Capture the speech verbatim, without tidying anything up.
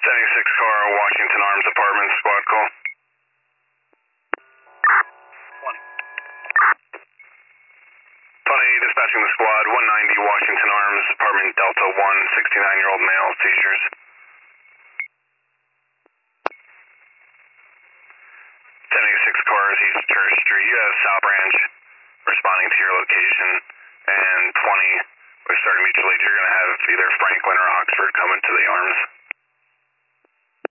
seventy-six car, Washington Arms Apartments, squad call. twenty, dispatching the squad, one ninety Washington Arms, apartment Delta one, sixty-nine-year-old male, seizures. seventy-six cars, East Church Street, you have South Branch responding to your location, and twenty, we're starting mutual aid, you're going to have either Franklin or Oxford coming to the Arms.